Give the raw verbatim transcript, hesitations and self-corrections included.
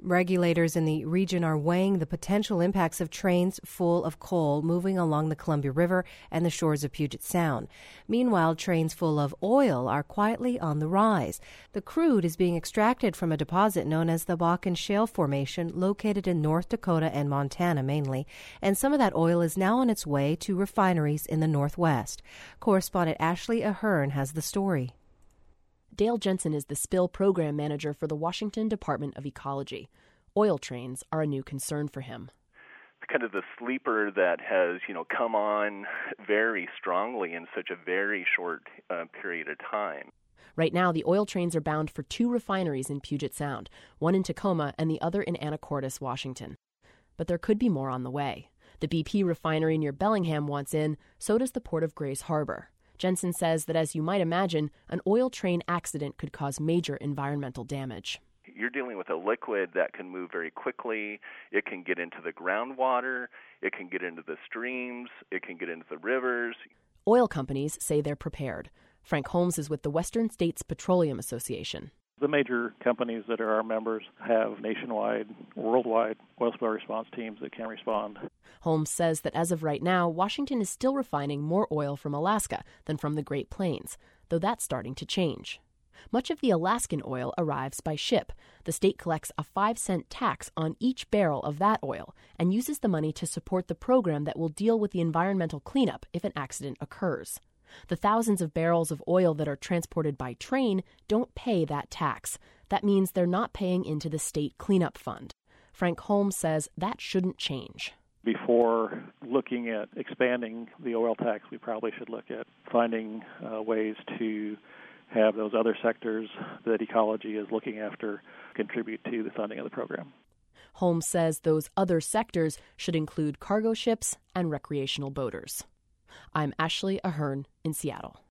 Regulators in the region are weighing the potential impacts of trains full of coal moving along the Columbia River and the shores of Puget Sound. Meanwhile, trains full of oil are quietly on the rise. The crude is being extracted from a deposit known as the Bakken Shale Formation, located in North Dakota and Montana mainly, and some of that oil is now on its way to refineries in the Northwest. Correspondent Ashley Ahern has the story. Dale Jensen is the spill program manager for the Washington Department of Ecology. Oil trains are a new concern for him. Kind of the sleeper that has, you know, come on very strongly in such a very short uh, period of time. Right now, the oil trains are bound for two refineries in Puget Sound, one in Tacoma and the other in Anacortes, Washington. But there could be more on the way. The B P refinery near Bellingham wants in, so does the Port of Grays Harbor. Jensen says that, as you might imagine, an oil train accident could cause major environmental damage. You're dealing with a liquid that can move very quickly. It can get into the groundwater. It can get into the streams. It can get into the rivers. Oil companies say they're prepared. Frank Holmes is with the Western States Petroleum Association. The major companies that are our members have nationwide, worldwide oil spill response teams that can respond. Holmes says that as of right now, Washington is still refining more oil from Alaska than from the Great Plains, though that's starting to change. Much of the Alaskan oil arrives by ship. The state collects a five cent tax on each barrel of that oil and uses the money to support the program that will deal with the environmental cleanup if an accident occurs. The thousands of barrels of oil that are transported by train don't pay that tax. That means they're not paying into the state cleanup fund. Frank Holmes says that shouldn't change. Before looking at expanding the oil tax, we probably should look at finding uh, ways to have those other sectors that ecology is looking after contribute to the funding of the program. Holmes says those other sectors should include cargo ships and recreational boaters. I'm Ashley Ahern in Seattle.